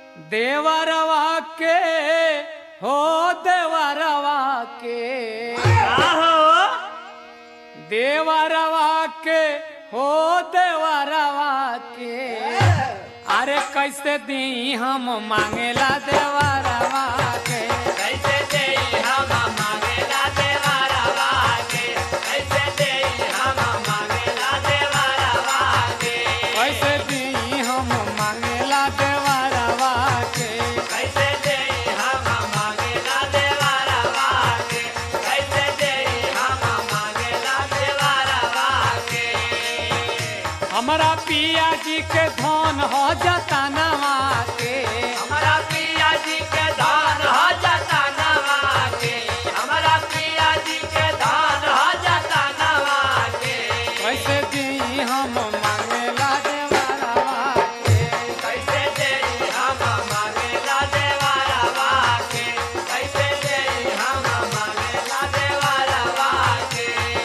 देवरवा के हो देवरवा के देवरवा के हो देवरवा के अरे कैसे दी हम मांगेला देवरवा के कैसे दे हम मांगेला देवरवा के कैसे दे हम मांगेला देवरवा के कैसे दी हम मांगेला देवरवा के कैसे दे हम मांगेला देवरवा के कैसे दे हम मांगेला देवरवा के हमारा पिया जी के धन हो जाता नवा के हमारा पिया जी के धान हो जाता नवा के हमारा पिया जी के धान हो जाता नवा के कैसे दी हम मांगेला देवरवा के कैसे दे हम मांगेला देवरवा के कैसे दे हम मांगेला देवरवा के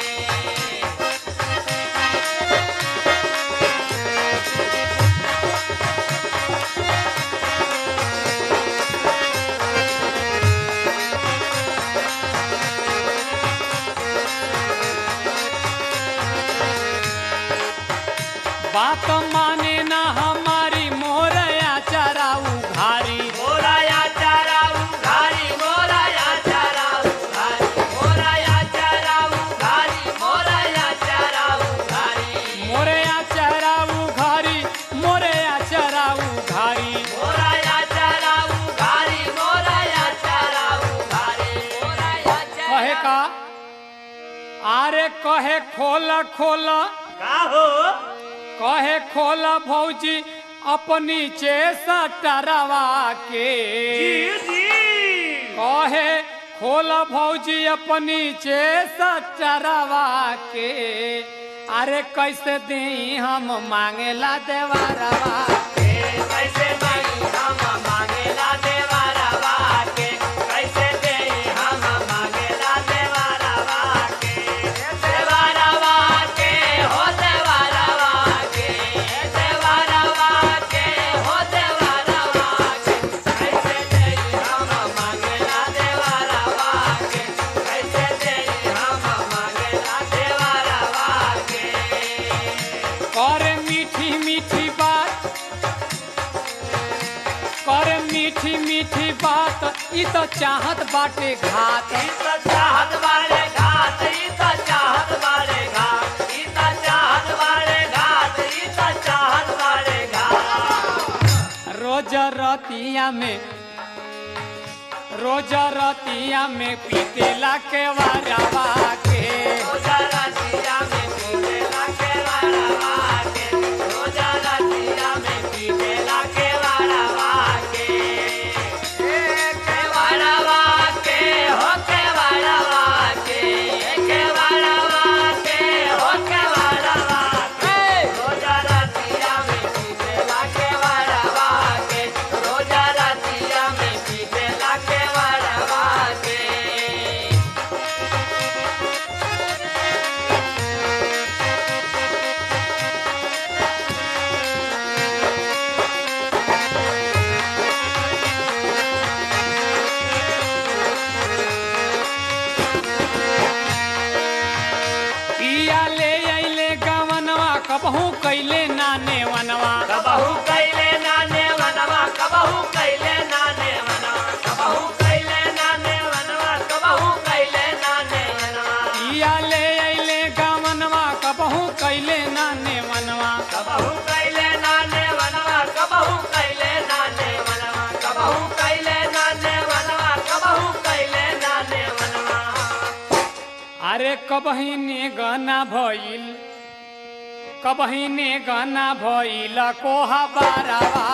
बात माने ना हमारी मोरया चराऊ घारी मोराया चराऊ घारी मोराया चराऊ घारी मोराया चराऊ घारी मोराया चराऊ घारी मोरया चराऊ घारी मोरया चराऊ घारी मोराया चराऊ घारी मोराया चराऊ घारी मोराया कहे का अरे कहे खोला खोला का हो कहे खोला भौजी अपनी चेसटरवा के जी कहे खोला भौजी अपनी चेसटरवा के अरे कैसे दी हम मांगेला देवरवा के कैसे मांगी हम मांगेला देवरवा के कैसे दे हम मांगेला देवरवा के देवरवा के हो देवरवा के देवरवा के हो देवरवा के कैसे दे हम मांगेला देवरवा के कैसे दे हम मांगेला देवरवा के करे मीठी मीठी बात करे मीठी मीठी बात ई तो चाहत बाटे घात चाहत वाले घाट ईता चाहत वाले घाट ईता चाहत वाले घाट ईता चाहत वाले घाट रोज रतिया में पीतेला के वारवा के रोजा रतिया में पीटेला के वारवा के रोजा रतिया में पीटेला के वारवा के वारवा के हो के वारवा के वारवा के हो के वारवा के रोजा रतिया में पीटेला के वारवा के रोजा रतिया में पीटेला के वारवा के पिया ले अइले गवनवा कबहू कैले नाने वनवा कबहू कैले नाने वनवा कबहू कैले नाने वनवा कबहू कैले नाने वनवा कबहू कैले नाने वनवा पिया ले अइले गवनवा कबहू कैले नाने वनवा कबहू कैले नाने वनवा कबहू कैले नाने वनवा कबहू कैले नाने वनवा कबहू कैले नाने वनवा अरे कबहीने गाना भइल कोहा बारवा